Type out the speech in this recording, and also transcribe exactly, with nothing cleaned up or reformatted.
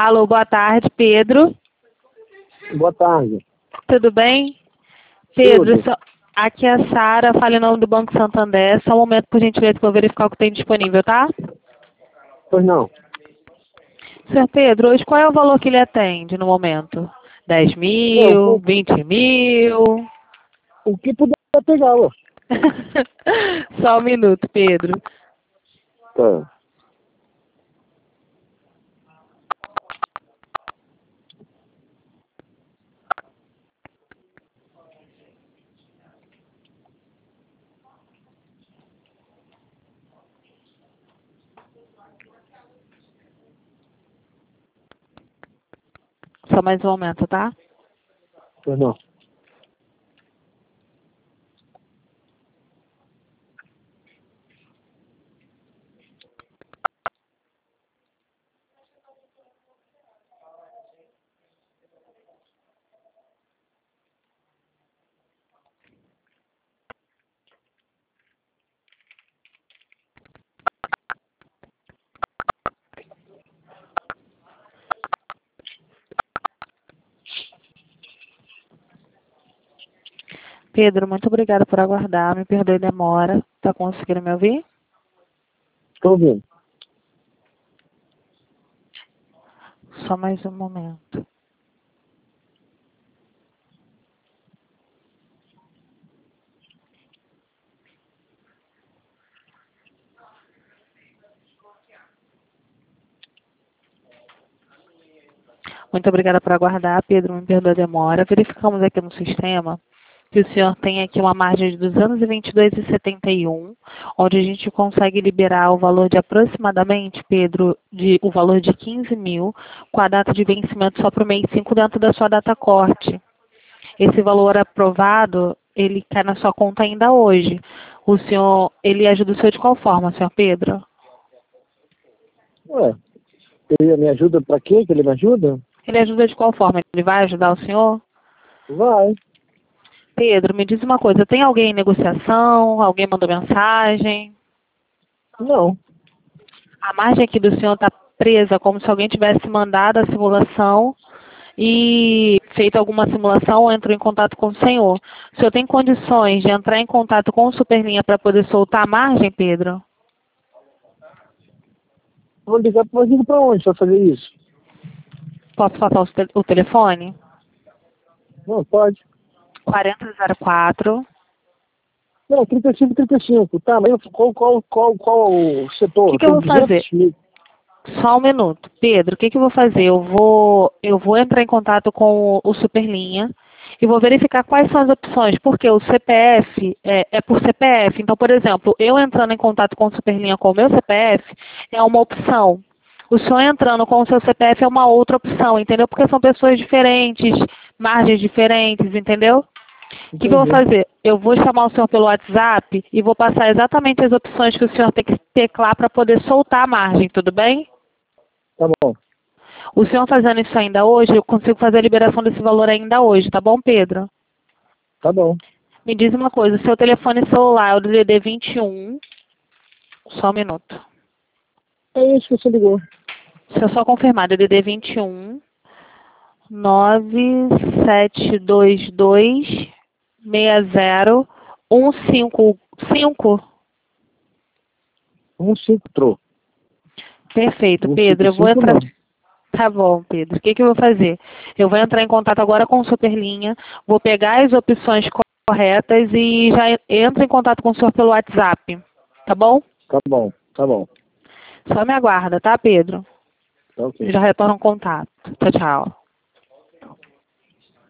Alô, boa tarde, Pedro. Boa tarde. Tudo bem? Pedro, Tudo. só- aqui é a Sara, fala em nome do Banco Santander. Só um momento, por gentileza, para eu verificar o que tem disponível, tá? Pois não. Senhor Pedro, hoje qual é o valor que ele atende no momento? dez Não, mil, o, vinte mil? o que puder pegar, ó. Só um minuto, Pedro. Tá. Só mais um momento, tá? Pois não. Pedro, muito obrigada por aguardar. Me perdoe a demora. Tá conseguindo me ouvir? Estou ouvindo. Só mais um momento. Muito obrigada por aguardar, Pedro. Me perdoa a demora. Verificamos aqui no sistema que o senhor tem aqui uma margem de duzentos e vinte e dois reais e setenta e um, onde a gente consegue liberar o valor de aproximadamente, Pedro, de, o valor de quinze mil, com a data de vencimento só para o mês cinco dentro da sua data corte. Esse valor aprovado, ele cai na sua conta ainda hoje. O senhor, ele ajuda o senhor de qual forma, senhor Pedro? Ué, ele me ajuda pra quê que ele me ajuda? Ele ajuda de qual forma? Ele vai ajudar o senhor? Vai. Pedro, me diz uma coisa, tem alguém em negociação? Alguém mandou mensagem? Não. A margem aqui do senhor está presa como se alguém tivesse mandado a simulação e feito alguma simulação ou entrou em contato com o senhor. O senhor tem condições de entrar em contato com o Superlinha para poder soltar a margem, Pedro? Vou ligar pra ligar pra onde pra fazer isso? Posso passar o, te- o telefone? Não, pode. quarenta zero quatro. Não, trinta e cinco, trinta e cinco. Tá, mas eu- qual, qual, qual, qual o O que, setor? que eu Tem vou fazer? duzentos mil. Só um minuto. Pedro, o que, que eu vou fazer? Eu vou, eu vou entrar em contato com o, o Superlinha e vou verificar quais são as opções, porque o C P F é, é por C P F. Então, por exemplo, eu entrando em contato com o Superlinha com o meu C P F é uma opção. O senhor entrando com o seu C P F é uma outra opção, entendeu? Porque são pessoas diferentes, margens diferentes, entendeu? O que, que eu vou Entendi. fazer? Eu vou chamar o senhor pelo WhatsApp e vou passar exatamente as opções que o senhor tem que teclar para poder soltar a margem, tudo bem? Tá bom. O senhor fazendo isso ainda hoje, eu consigo fazer a liberação desse valor ainda hoje, tá bom, Pedro? Tá bom. Me diz uma coisa, o seu telefone celular é o D D D vinte e um, só um minuto. É isso que você ligou. Deixa eu só confirmar, D D D vinte e um, nove sete dois dois, seis zero, um cinco cinco. Um cinco trou. Perfeito, Um cinco Pedro, eu vou cinco entrar... não. Tá bom, Pedro. O que, que eu vou fazer? Eu vou entrar em contato agora com o Superlinha, vou pegar as opções corretas e já entro em contato com o senhor pelo WhatsApp. Tá bom? Tá bom, tá bom. Só me aguarda, tá, Pedro? Tá ok. Já retorno o contato. Tchau, tchau.